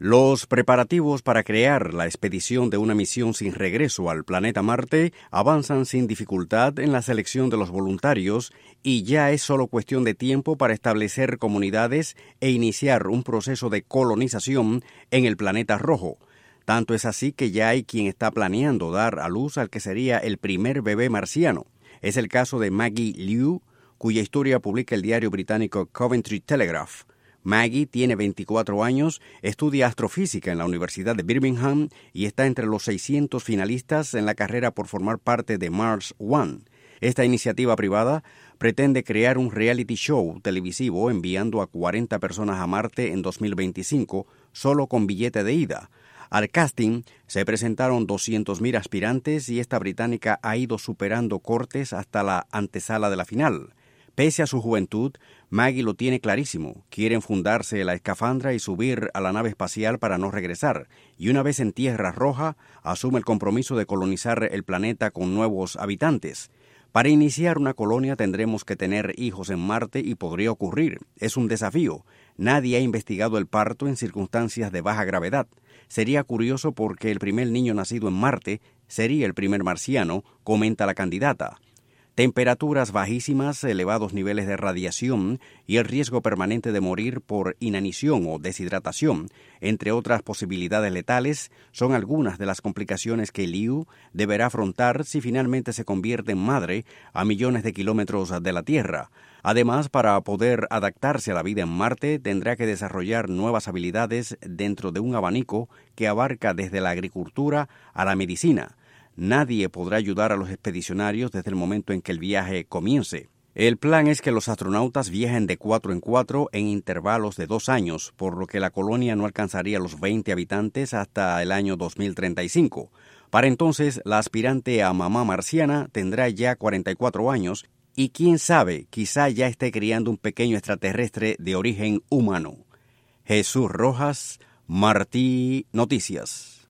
Los preparativos para crear la expedición de una misión sin regreso al planeta Marte avanzan sin dificultad en la selección de los voluntarios y ya es solo cuestión de tiempo para establecer comunidades e iniciar un proceso de colonización en el planeta rojo. Tanto es así que ya hay quien está planeando dar a luz al que sería el primer bebé marciano. Es el caso de Maggie Liu, cuya historia publica el diario británico Coventry Telegraph. Maggie tiene 24 años, estudia astrofísica en la Universidad de Birmingham y está entre los 600 finalistas en la carrera por formar parte de Mars One. Esta iniciativa privada pretende crear un reality show televisivo enviando a 40 personas a Marte en 2025, solo con billete de ida. Al casting se presentaron 200.000 aspirantes y esta británica ha ido superando cortes hasta la antesala de la final. Pese a su juventud, Maggie lo tiene clarísimo. Quieren fundarse la escafandra y subir a la nave espacial para no regresar, y una vez en Tierra Roja, asume el compromiso de colonizar el planeta con nuevos habitantes. Para iniciar una colonia tendremos que tener hijos en Marte y podría ocurrir. Es un desafío. Nadie ha investigado el parto en circunstancias de baja gravedad. Sería curioso porque el primer niño nacido en Marte sería el primer marciano, comenta la candidata. Temperaturas bajísimas, elevados niveles de radiación y el riesgo permanente de morir por inanición o deshidratación, entre otras posibilidades letales, son algunas de las complicaciones que Liu deberá afrontar si finalmente se convierte en madre a millones de kilómetros de la Tierra. Además, para poder adaptarse a la vida en Marte, tendrá que desarrollar nuevas habilidades dentro de un abanico que abarca desde la agricultura a la medicina. Nadie podrá ayudar a los expedicionarios desde el momento en que el viaje comience. El plan es que los astronautas viajen de 4 en 4 en intervalos de 2 años, por lo que la colonia no alcanzaría los 20 habitantes hasta el año 2035. Para entonces, la aspirante a mamá marciana tendrá ya 44 años y quién sabe, quizá ya esté criando un pequeño extraterrestre de origen humano. Jesús Rojas, Martí Noticias.